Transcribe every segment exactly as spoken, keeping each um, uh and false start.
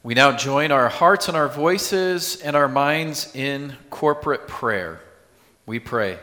We now join our hearts and our voices and our minds in corporate prayer. We pray.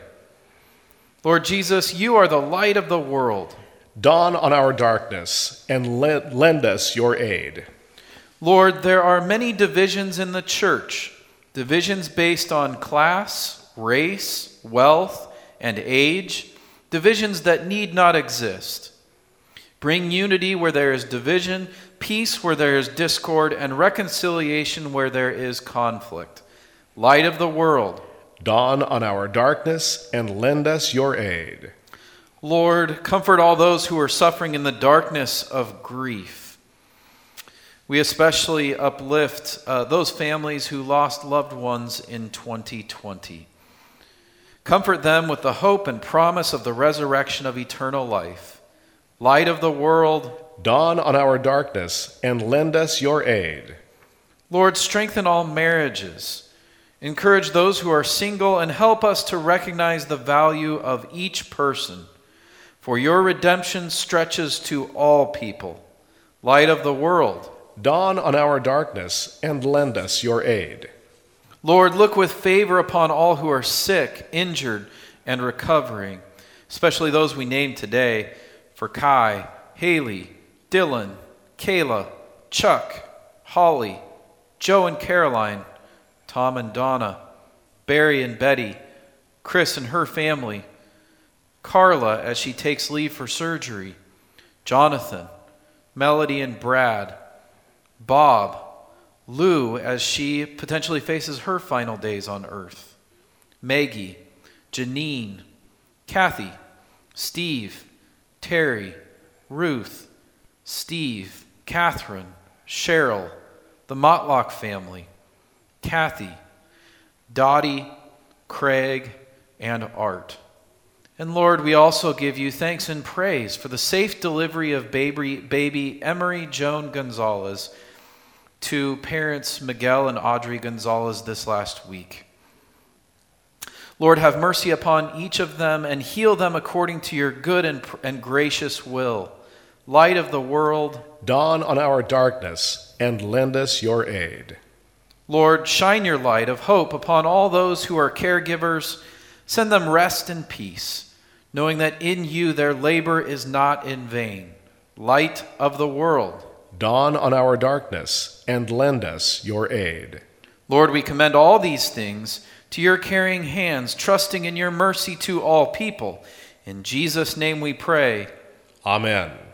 Lord Jesus, you are the light of the world. Dawn on our darkness and le- lend us your aid. Lord, there are many divisions in the church, divisions based on class, race, wealth, and age, divisions that need not exist. Bring unity where there is division, peace where there is discord, and reconciliation where there is conflict. Light of the world, dawn on our darkness and lend us your aid. Lord, comfort all those who are suffering in the darkness of grief. We especially uplift uh, those families who lost loved ones in twenty twenty. Comfort them with the hope and promise of the resurrection of eternal life. Light of the world, dawn on our darkness and lend us your aid. Lord, strengthen all marriages. Encourage those who are single and help us to recognize the value of each person. For your redemption stretches to all people. Light of the world, dawn on our darkness and lend us your aid. Lord, look with favor upon all who are sick, injured, and recovering, especially those we named today, for Kai, Haley, Dylan, Kayla, Chuck, Holly, Joe and Caroline, Tom and Donna, Barry and Betty, Chris and her family, Carla as she takes leave for surgery, Jonathan, Melody and Brad, Bob, Lou as she potentially faces her final days on earth, Maggie, Janine, Kathy, Steve, Terry, Ruth, Steve, Catherine, Cheryl, the Motlock family, Kathy, Dottie, Craig, and Art. And Lord, we also give you thanks and praise for the safe delivery of baby, baby Emery Joan Gonzalez to parents Miguel and Audrey Gonzalez this last week. Lord, have mercy upon each of them and heal them according to your good and, and gracious will. Light of the world, dawn on our darkness and lend us your aid. Lord, shine your light of hope upon all those who are caregivers. Send them rest and peace, knowing that in you their labor is not in vain. Light of the world, dawn on our darkness and lend us your aid. Lord, we commend all these things to your caring hands, trusting in your mercy to all people. In Jesus' name we pray. Amen.